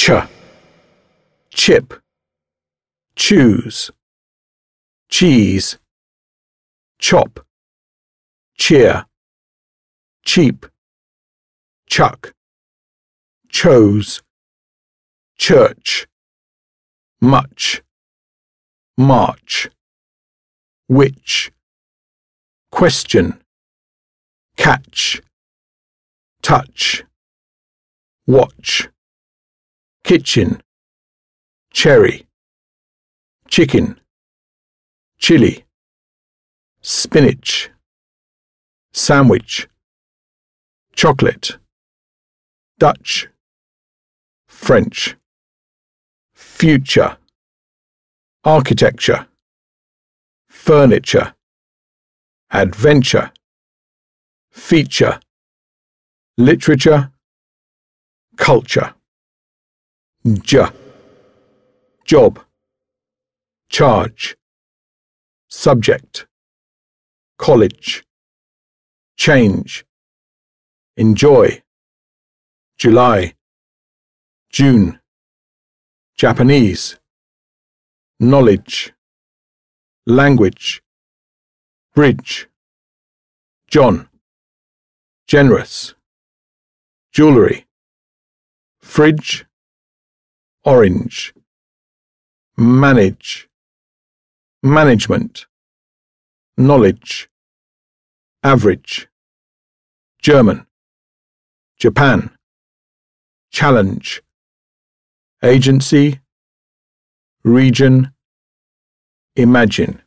chip, choose, cheese, chop, cheer, cheap, chuck, chose, church, much, march, which, question, catch, touch, watch, kitchen, cherry, chicken, chili, spinach, sandwich, chocolate, Dutch, French, future, architecture, furniture, adventure, feature, literature, culture, job, charge, subject, college, change, enjoy, July, June, Japanese, knowledge, language, bridge, John, generous, jewelry, fridge, orange, manage, management, knowledge, average, German, Japan, challenge, agency, region, imagine.